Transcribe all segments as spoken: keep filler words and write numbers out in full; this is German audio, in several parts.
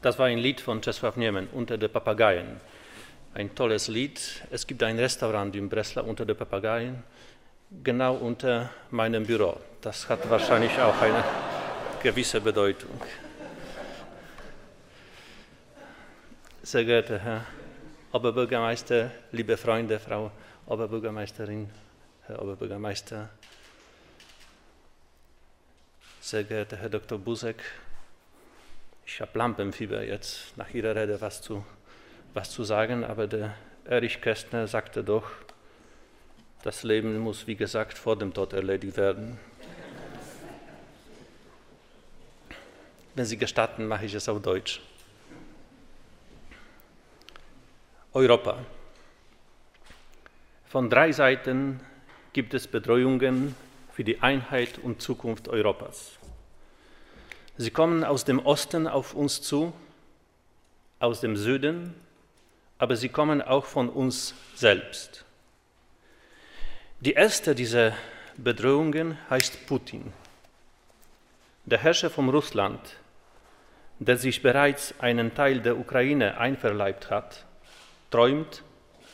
Das war ein Lied von Czesław Niemen, Unter den Papageien. Ein tolles Lied. Es gibt ein Restaurant in Breslau, Unter den Papageien, genau unter meinem Büro. Das hat wahrscheinlich auch eine gewisse Bedeutung. Sehr geehrter Herr Oberbürgermeister, liebe Freunde, Frau Oberbürgermeisterin, Herr Oberbürgermeister, sehr geehrter Herr Doktor Buzek, ich habe Lampenfieber jetzt nach Ihrer Rede was zu, was zu sagen, aber der Erich Kästner sagte doch, das Leben muss, wie gesagt, vor dem Tod erledigt werden. Wenn Sie gestatten, mache ich es auf Deutsch. Europa. Von drei Seiten gibt es Bedrohungen für die Einheit und Zukunft Europas. Sie kommen aus dem Osten auf uns zu, aus dem Süden, aber sie kommen auch von uns selbst. Die erste dieser Bedrohungen heißt Putin, der Herrscher von Russland, der sich bereits einen Teil der Ukraine einverleibt hat, träumt,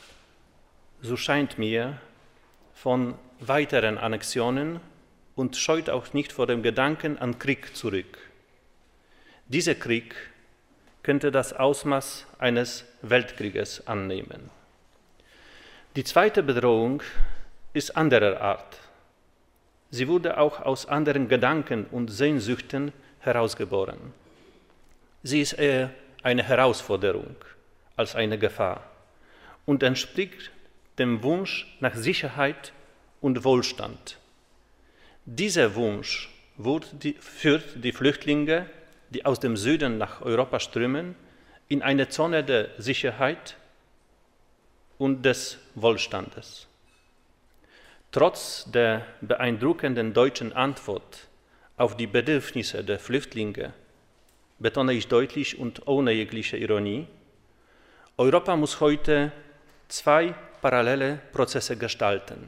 so scheint mir, von weiteren Annexionen und scheut auch nicht vor dem Gedanken an Krieg zurück. Dieser Krieg könnte das Ausmaß eines Weltkrieges annehmen. Die zweite Bedrohung ist anderer Art. Sie wurde auch aus anderen Gedanken und Sehnsüchten herausgeboren. Sie ist eher eine Herausforderung als eine Gefahr und entspricht dem Wunsch nach Sicherheit und Wohlstand. Dieser Wunsch führt die Flüchtlinge, die aus dem Süden nach Europa strömen, in eine Zone der Sicherheit und des Wohlstandes. Trotz der beeindruckenden deutschen Antwort auf die Bedürfnisse der Flüchtlinge, betone ich deutlich und ohne jegliche Ironie, Europa muss heute zwei parallele Prozesse gestalten.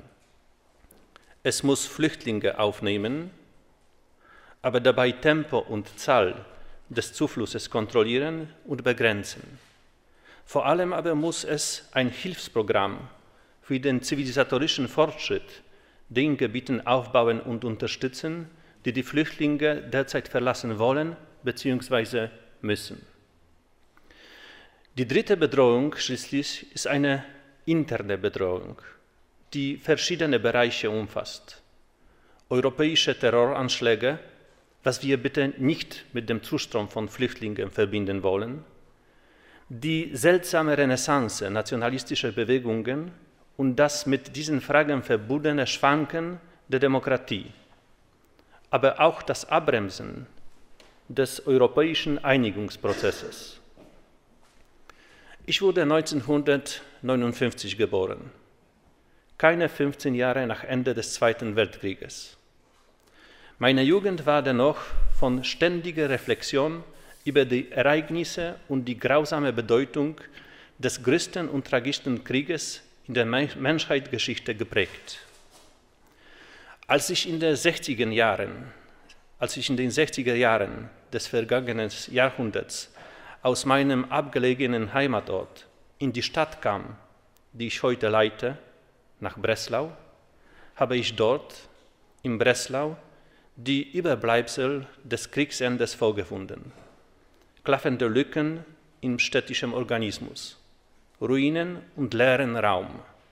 Es muss Flüchtlinge aufnehmen, aber dabei Tempo und Zahl des Zuflusses kontrollieren und begrenzen. Vor allem aber muss es ein Hilfsprogramm für den zivilisatorischen Fortschritt den Gebieten aufbauen und unterstützen, die die Flüchtlinge derzeit verlassen wollen bzw. müssen. Die dritte Bedrohung schließlich ist eine interne Bedrohung, die verschiedene Bereiche umfasst. Europäische Terroranschläge, was wir bitte nicht mit dem Zustrom von Flüchtlingen verbinden wollen, die seltsame Renaissance nationalistischer Bewegungen und das mit diesen Fragen verbundene Schwanken der Demokratie, aber auch das Abbremsen des europäischen Einigungsprozesses. Ich wurde neunzehnhundertneunundfünfzig geboren, keine fünfzehn Jahre nach Ende des Zweiten Weltkrieges. Meine Jugend war dennoch von ständiger Reflexion über die Ereignisse und die grausame Bedeutung des größten und tragischsten Krieges in der Menschheitsgeschichte geprägt. Als ich in den sechziger Jahren, als ich in den sechziger Jahren des vergangenen Jahrhunderts aus meinem abgelegenen Heimatort in die Stadt kam, die ich heute leite, nach Breslau, habe ich dort in Breslau die Überbleibsel des Kriegsendes vorgefunden. Klaffende Lücken im städtischen Organismus, Ruinen und leeren Raum.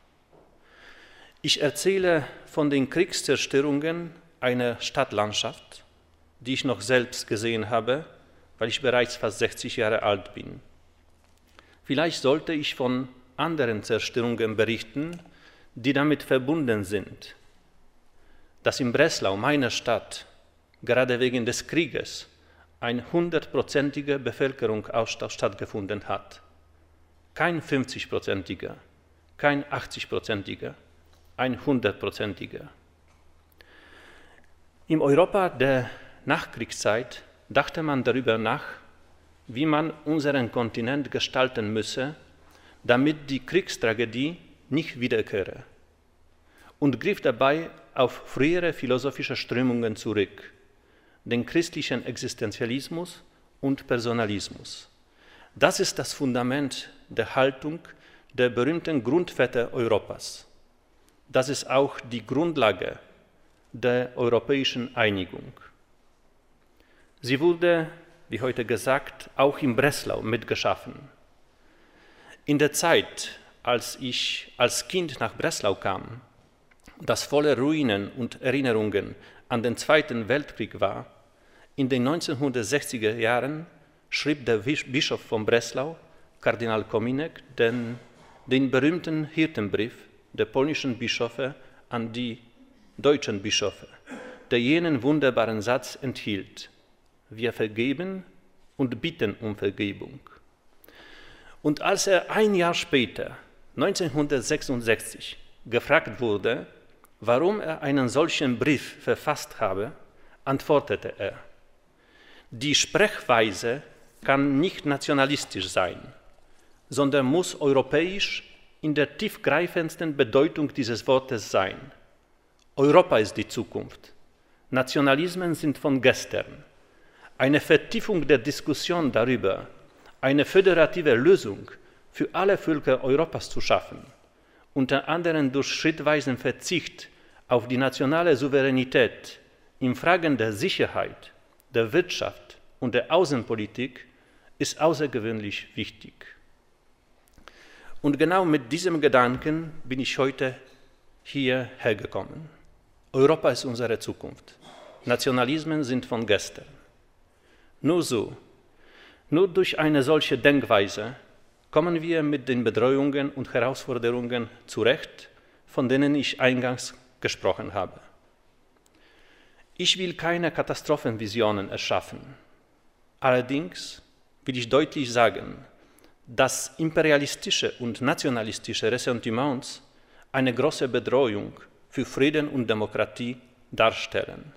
Ich erzähle von den Kriegszerstörungen einer Stadtlandschaft, die ich noch selbst gesehen habe, weil ich bereits fast sechzig Jahre alt bin. Vielleicht sollte ich von anderen Zerstörungen berichten, die damit verbunden sind. Dass in Breslau, meiner Stadt, gerade wegen des Krieges ein hundertprozentiger Bevölkerungsaustausch stattgefunden hat. Kein fünfzigprozentiger, kein achtzigprozentiger, ein hundertprozentiger. Im Europa der Nachkriegszeit dachte man darüber nach, wie man unseren Kontinent gestalten müsse, damit die Kriegstragödie nicht wiederkehre, und griff dabei auf frühere philosophische Strömungen zurück, den christlichen Existenzialismus und Personalismus, Das ist das Fundament der Haltung der berühmten Grundväter Europas. Das ist auch die Grundlage der europäischen Einigung. Sie wurde, wie heute gesagt, auch in Breslau mitgeschaffen. In der Zeit, als ich als Kind nach Breslau kam, das voller Ruinen und Erinnerungen an den Zweiten Weltkrieg war, in den neunzehnhundertsechziger Jahren schrieb der Bischof von Breslau, Kardinal Kominek, den, den berühmten Hirtenbrief der polnischen Bischöfe an die deutschen Bischöfe, der jenen wunderbaren Satz enthielt: Wir vergeben und bitten um Vergebung. Und als er ein Jahr später, neunzehnhundertsechsundsechzig, gefragt wurde, warum er einen solchen Brief verfasst habe, antwortete er: Die Sprechweise kann nicht nationalistisch sein, sondern muss europäisch in der tiefgreifendsten Bedeutung dieses Wortes sein. Europa ist die Zukunft. Nationalismen sind von gestern. Eine Vertiefung der Diskussion darüber, eine föderative Lösung für alle Völker Europas zu schaffen, unter anderem durch schrittweisen Verzicht auf die nationale Souveränität in Fragen der Sicherheit, der Wirtschaft und der Außenpolitik, ist außergewöhnlich wichtig. Und genau mit diesem Gedanken bin ich heute hierher gekommen. Europa ist unsere Zukunft. Nationalismen sind von gestern. Nur so, nur durch eine solche Denkweise kommen wir mit den Bedrohungen und Herausforderungen zurecht, von denen ich eingangs gesprochen habe. Ich will keine Katastrophenvisionen erschaffen. Allerdings will ich deutlich sagen, dass imperialistische und nationalistische Ressentiments eine große Bedrohung für Frieden und Demokratie darstellen.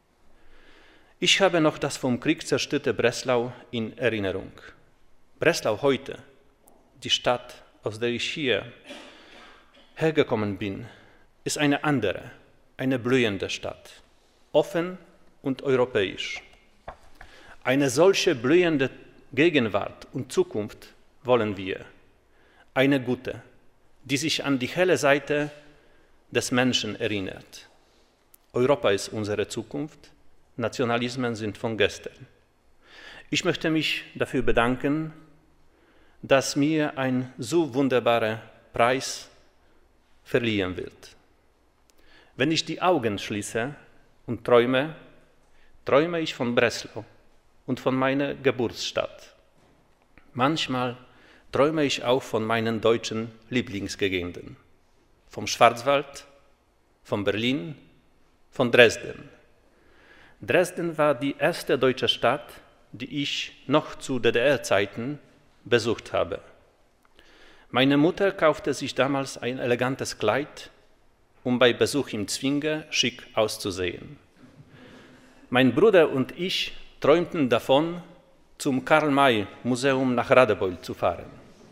Ich habe noch das vom Krieg zerstörte Breslau in Erinnerung. Breslau heute, die Stadt, aus der ich hier hergekommen bin, ist eine andere, eine blühende Stadt, offen und europäisch. Eine solche blühende Gegenwart und Zukunft wollen wir, eine gute, die sich an die helle Seite des Menschen erinnert. Europa ist unsere Zukunft, Nationalismen sind von gestern. Ich möchte mich dafür bedanken, dass mir ein so wunderbarer Preis verliehen wird. Wenn ich die Augen schließe und träume, träume ich von Breslau und von meiner Geburtsstadt. Manchmal träume ich auch von meinen deutschen Lieblingsgegenden, vom Schwarzwald, von Berlin, von Dresden. Dresden war die erste deutsche Stadt, die ich noch zu D D R-Zeiten besucht habe. Meine Mutter kaufte sich damals ein elegantes Kleid, um bei Besuch im Zwinger schick auszusehen. Mein Bruder und ich träumten davon, zum Karl-May-Museum nach Radebeul zu fahren.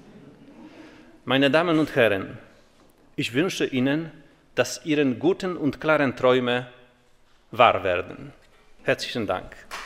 Meine Damen und Herren, ich wünsche Ihnen, dass Ihre guten und klaren Träume wahr werden. Herzlichen Dank.